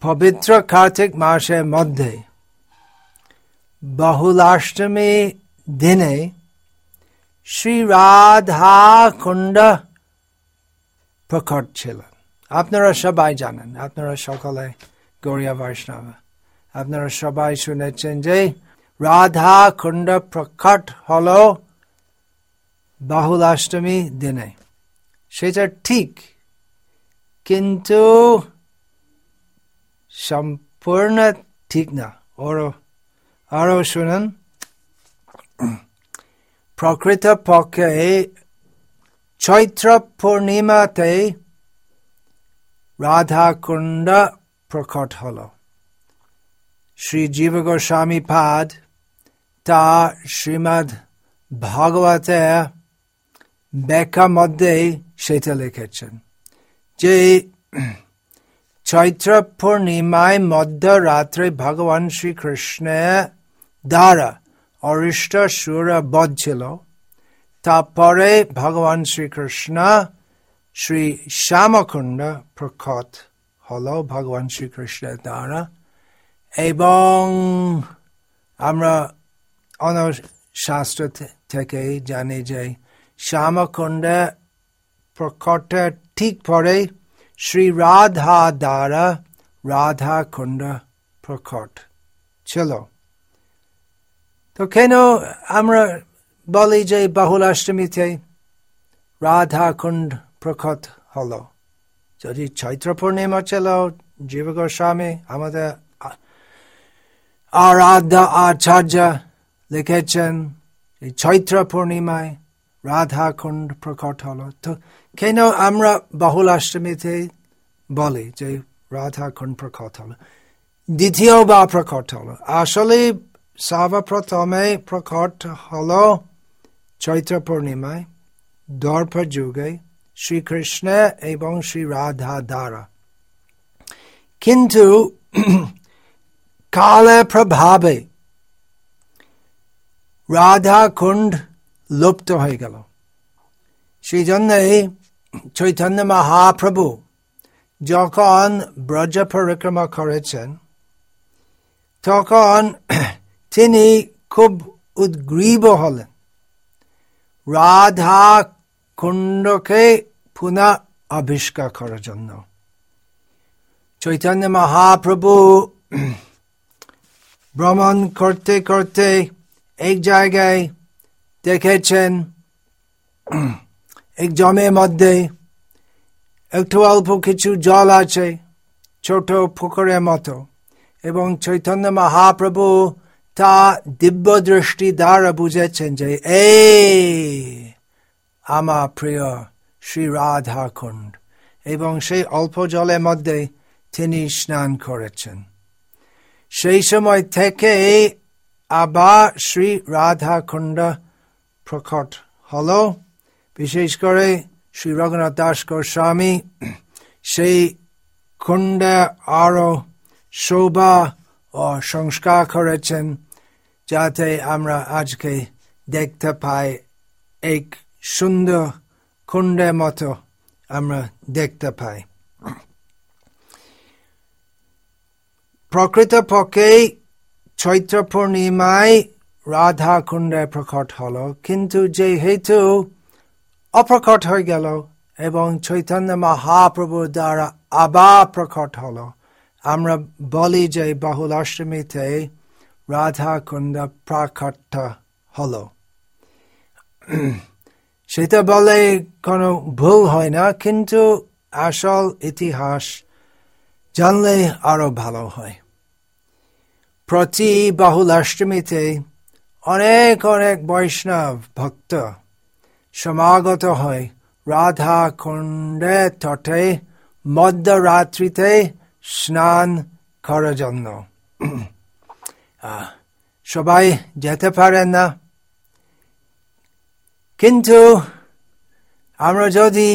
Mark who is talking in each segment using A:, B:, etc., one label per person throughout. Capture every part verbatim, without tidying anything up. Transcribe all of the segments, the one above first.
A: পবিত্র কার্তিক মাসের মধ্যে বহুলাষ্টমী দিনে শ্রী রাধা কুণ্ড প্রকট ছিলেন। আপনারা সবাই জানেন, আপনারা সকলে গৌড়ীয় বৈষ্ণব, আপনারা সবাই শুনেছেন যে রাধা কুণ্ড প্রকট হল বহুলাষ্টমী দিনে। সেটা ঠিক, কিন্তু সম্পূর্ণ ঠিক না। আরো আরো শুনুন, প্রকৃত পক্ষে চৈত্র পূর্ণিমাতে রাধা কুণ্ড প্রকট হল। শ্রী জীব গোস্বামী পাদ তা শ্রীমদ্ ভাগবতের ব্যাখ্যা মধ্যে সেটা লিখেছেন যে চৈত্র পূর্ণিমায় মধ্যরাত্রে ভগবান শ্রীকৃষ্ণের দ্বারা অরিষ্ট সুর বধ ছিল। তারপরে ভগবান শ্রীকৃষ্ণ শ্রী শ্যামকুণ্ড প্রকট হল ভগবান শ্রীকৃষ্ণের দ্বারা। এবং আমরা অন্য শাস্ত্র থেকে জানি যে শ্যামকুণ্ড প্রকটের ঠিক পরে শ্রী রাধা দ্বারা রাধা কুণ্ড প্রকট ছিল। তো কেন আমরা বলি যে বহুলাষ্টমীতে রাধা কুণ্ড প্রকট হল? যদি চৈত্র পূর্ণিমা ছিল, জীব গোস্বামী আমাদের আরাধ্য আচার্য লিখেছেন চৈত্র পূর্ণিমায় রাধা কুণ্ড প্রকট হল। তো কেন আমরা বহুলাষ্টমীতে বলি যে রাধা কুণ্ড প্রকট হল, দ্বিতীয়বার প্রকট হল? আসলে সর্বপ্রথমে প্রকট হল চৈত্র পূর্ণিমায় দ্বাপর যুগে শ্রীকৃষ্ণ এবং শ্রী রাধা দ্বারা। কিন্তু কালের প্রভাবে রাধা কুণ্ড লুপ্ত হয়ে গেল। সেই জন্য চৈতন্য মহাপ্রভু যখন ব্রজ পরিক্রমা করেছেন, তখন তিনি খুব উদ্গ্রীব হলেন রাধা কুণ্ডকে পুনঃ আবিষ্কার করার জন্য। চৈতন্য মহাপ্রভু ভ্রমণ করতে করতে এক জায়গায় দেখেছেন এক জমের মধ্যে একটু অল্প কিছু জল আছে, ছোট পুকুরের মতো, এবং চৈতন্য মহাপ্রভু তা দিব্য দৃষ্টি দ্বারা বুঝেছেন যে এই আমার প্রিয় শ্রী রাধা কুণ্ড, এবং সেই অল্প জলের মধ্যে তিনি স্নান করেছেন। সেই সময় থেকে আবার শ্রী রাধা কুণ্ড প্রকট হল। বিশেষ করে শ্রী রঘুনাথ দাস গোস্বামী সেই কুণ্ডে আরো শোভা ও সংস্কার করেছেন, যাতে আমরা আজকে দেখতে পাই এক সুন্দর কুণ্ডের মতো আমরা দেখতে পাই। প্রকৃত পক্ষে চৈত্র পূর্ণিমায় রাধা কুণ্ডে প্রকট হল, কিন্তু যেহেতু অপ্রকট হয়ে গেল এবং চৈতন্য মহাপ্রভুর দ্বারা আবার প্রকট হল, আমরা বলি যে বহুলাষ্টমীতে রাধা কুণ্ড প্রাকট্য হল। সেটা বলে কোনো ভুল হয় না, কিন্তু আসল ইতিহাস জানলে আরো ভালো হয়। প্রতি বহুলাষ্টমীতে অনেক অনেক বৈষ্ণব ভক্ত সমাগত হয় রাধা কুণ্ডের তটে মধ্যরাত্রিতে স্নান করার জন্য। সবাই যেতে পারেন না, কিন্তু আমরা যদি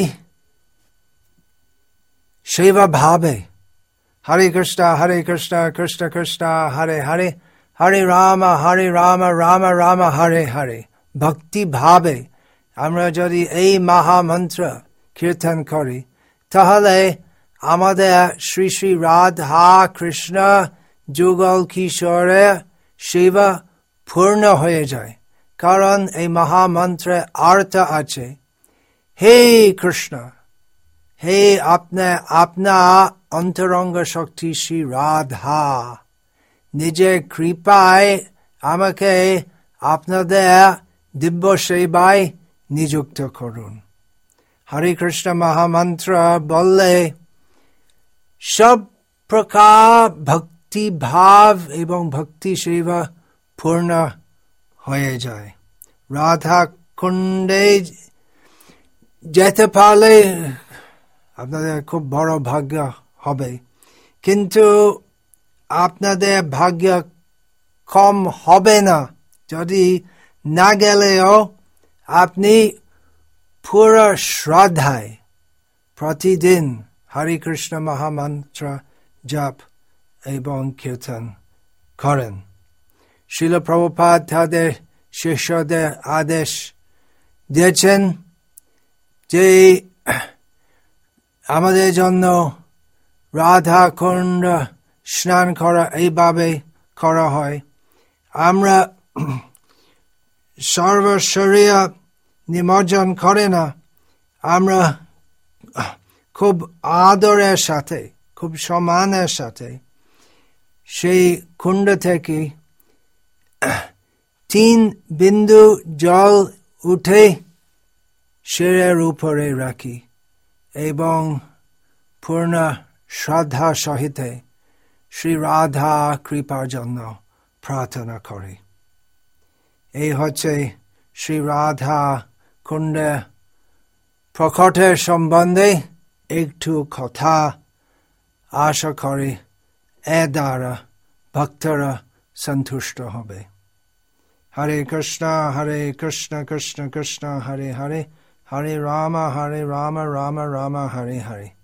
A: সেবা ভাবে হরে কৃষ্ণ হরে কৃষ্ণ কৃষ্ণ কৃষ্ণ হরে হরে, হরে রাম হরে রাম রাম রাম হরে হরে, ভক্তি ভাবে আমরা যদি এই মহামন্ত্র কীর্তন করি, তাহলে আমাদের শ্রী শ্রী রাধা কৃষ্ণ যুগল কিশোরে সেবা পূর্ণ হয়ে যায়। কারণ এই মহামন্ত্রে অর্থ আছে, হে কৃষ্ণ, হে আপনা আপনা অন্তরঙ্গ শক্তি শ্রী রাধা, নিজের কৃপায় আমাকে আপনাদের দিব্য সেবায় নিযুক্ত করুন। হরে কৃষ্ণ মহামন্ত্র বললে সব প্রকার ভক্তি ভাব এবং ভক্তি সেবা পূর্ণ হয়ে যায়। রাধা কুণ্ডে যেতে পারলে আপনাদের খুব বড় ভাগ্য হবে, কিন্তু আপনাদের ভাগ্য কম হবে না যদি না গেলেও আপনি পুরো শ্রদ্ধায় প্রতিদিন হরে কৃষ্ণ মহামন্ত্র জপ এবং কীর্তন করেন। শিল প্রভুপাদ তাদের শিষ্যদের আদেশ দিয়েছেন যে আমাদের জন্য রাধা কুণ্ড স্নান করা এইভাবে করা হয়। আমরা সর্বশরীর নিমজ্জন করে না, আমরা খুব আদরের সাথে, খুব সম্মানের সাথে সেই কুণ্ড থেকে তিন বিন্দু জল উঠে শিরের উপরে রাখি এবং পূর্ণ শ্রদ্ধা সহিত শ্রী রাধা কৃপার জন্য প্রার্থনা করি। এই হচ্ছে শ্রী রাধা কুণ্ডে প্রকটের সম্বন্ধে একটু কথা। আশা করি এ দ্বারা ভক্তরা সন্তুষ্ট হবে। হরে কৃষ্ণ হরে কৃষ্ণ কৃষ্ণ কৃষ্ণ হরে হরে, হরে রাম হরে রাম রাম রাম হরে হরে।